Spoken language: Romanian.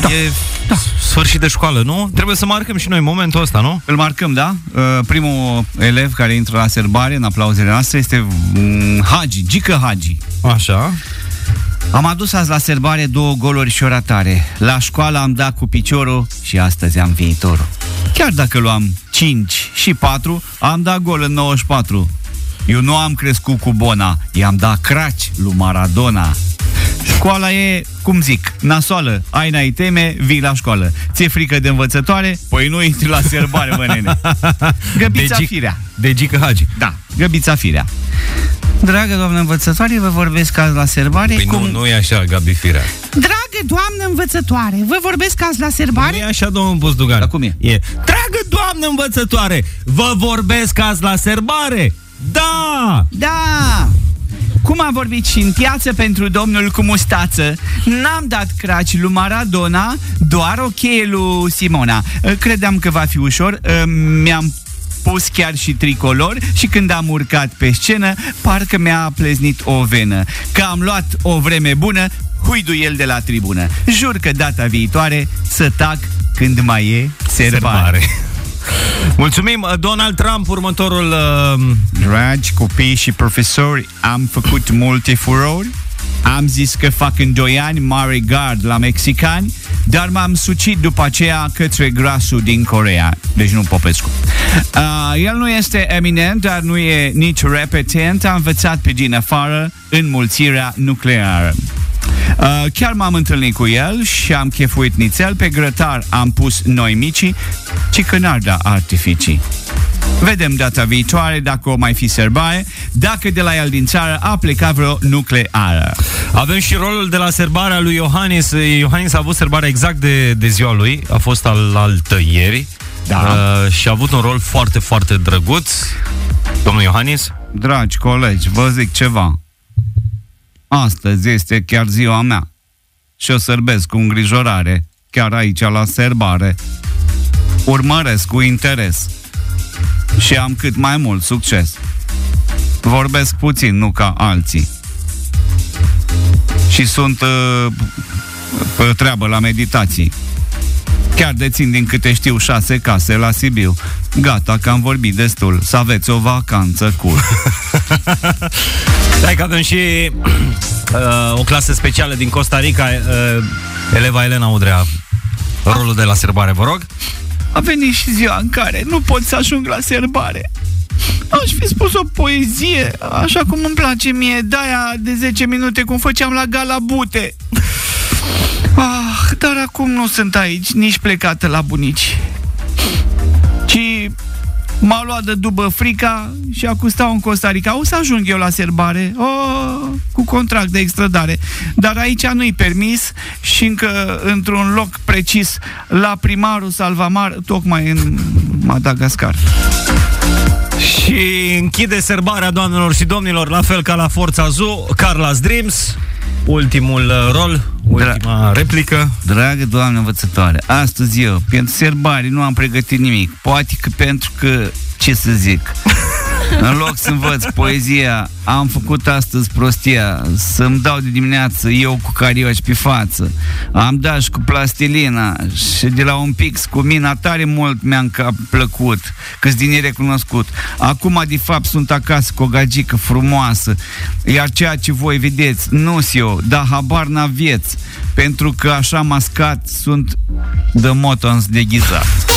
E sfârșit de școală, nu? Trebuie să marcăm și noi momentul ăsta, nu? Îl marcăm, da? Primul elev care intră la serbare în aplauzele noastre este Hagi, Gică Hagi. Așa. Am adus azi la serbare 2 goluri și o ratare. La școală am dat cu piciorul și astăzi am viitorul. Chiar dacă luam 5 și 4, am dat gol în 94. Eu nu am crescut cu bona, i-am dat craci lui Maradona. Școala e, cum zic, nasoală. Ai n-ai teme, vii la școală. Ți-e frică de învățătoare? Păi nu intri la serbare, mă, nene. Găbița Firea. De Gică Hagi. Da, Găbița Firea. Dragă doamnă învățătoare, vă vorbesc azi la serbare. Păi nu e așa, Gabi Firea. Dragă doamnă învățătoare, vă vorbesc azi la serbare? Nu e așa, domnul Buzdugan. Dar cum e? Dragă doamnă învățătoare, vă vorbesc azi la serbare? Da! Da! Cum a vorbit și în piață pentru domnul cu mustață, n-am dat craci lui Maradona, doar o cheie lui Simona. Credeam că va fi ușor, mi-am pus chiar și tricolor și când am urcat pe scenă, parcă mi-a pleznit o venă. Că am luat o vreme bună, huidu el de la tribună. Jur că data viitoare să tac când mai e serbare. Mulțumim, Donald Trump, următorul... Dragi copii și profesori, am făcut multe furori. Am zis că fac în 2 ani mare gard la mexicani, dar m-am sucit după aceea către grasul din Coreea. Deci nu Popescu. El nu este eminent, dar nu e nici repetent. A învățat pe din afară înmulțirea nucleară. Chiar m-am întâlnit cu el și am chefuit nițel. Pe grătar am pus noi micii, ci că n-ar da artificii. Vedem data viitoare dacă o mai fi serbare, dacă de la el din țară a plecat vreo nucleară. Avem și rolul de la serbarea lui Iohannis. Iohannis a avut serbarea exact de ziua lui. A fost alaltă ieri. Da. Și a avut un rol foarte, foarte drăguț. Domnul Iohannis. Dragi colegi, vă zic ceva. Astăzi este chiar ziua mea și o sărbesc cu îngrijorare, chiar aici la serbare. Urmăresc cu interes și am cât mai mult succes. Vorbesc puțin, nu ca alții. Și sunt pe treabă la meditații. Chiar dețin din câte știu 6 case la Sibiu. Gata că am vorbit destul. Să aveți o vacanță cool. Stai că avem și o clasă specială din Costa Rica. Eleva Elena Udrea, rolul de la serbare, vă rog. A venit și ziua în care nu pot să ajung la serbare. Aș fi spus o poezie, așa cum îmi place mie, de-aia de 10 minute cum făceam la Gala Bute. Dar acum nu sunt aici, nici plecată la bunici, ci m-a luat de dubă frica și acum stau în Costa Rica. O să ajung eu la serbare, cu contract de extradare, dar aici nu-i permis și încă într-un loc precis, la primarul Salvamar, tocmai în Madagascar. Și închide serbarea, doamnelor și domnilor, la fel ca la Forța Zoo, Carla's Dreams. Ultimul rol, ultima replică. Dragă doamnă învățătoare, astăzi eu, pentru serbare, nu am pregătit nimic. Poate că pentru că, ce să zic, în loc să învăț poezia, am făcut astăzi prostia, să-mi dau de dimineață eu cu carioci pe față. Am dat și cu plastilina și de la un pix cu mina tare mult mi-am plăcut, că-s din nerecunoscut. Acum, de fapt, sunt acasă cu o gagică frumoasă, iar ceea ce voi vedeți, nu-s eu, dar habar n-aveți, pentru că așa mascat sunt de motons deghizat.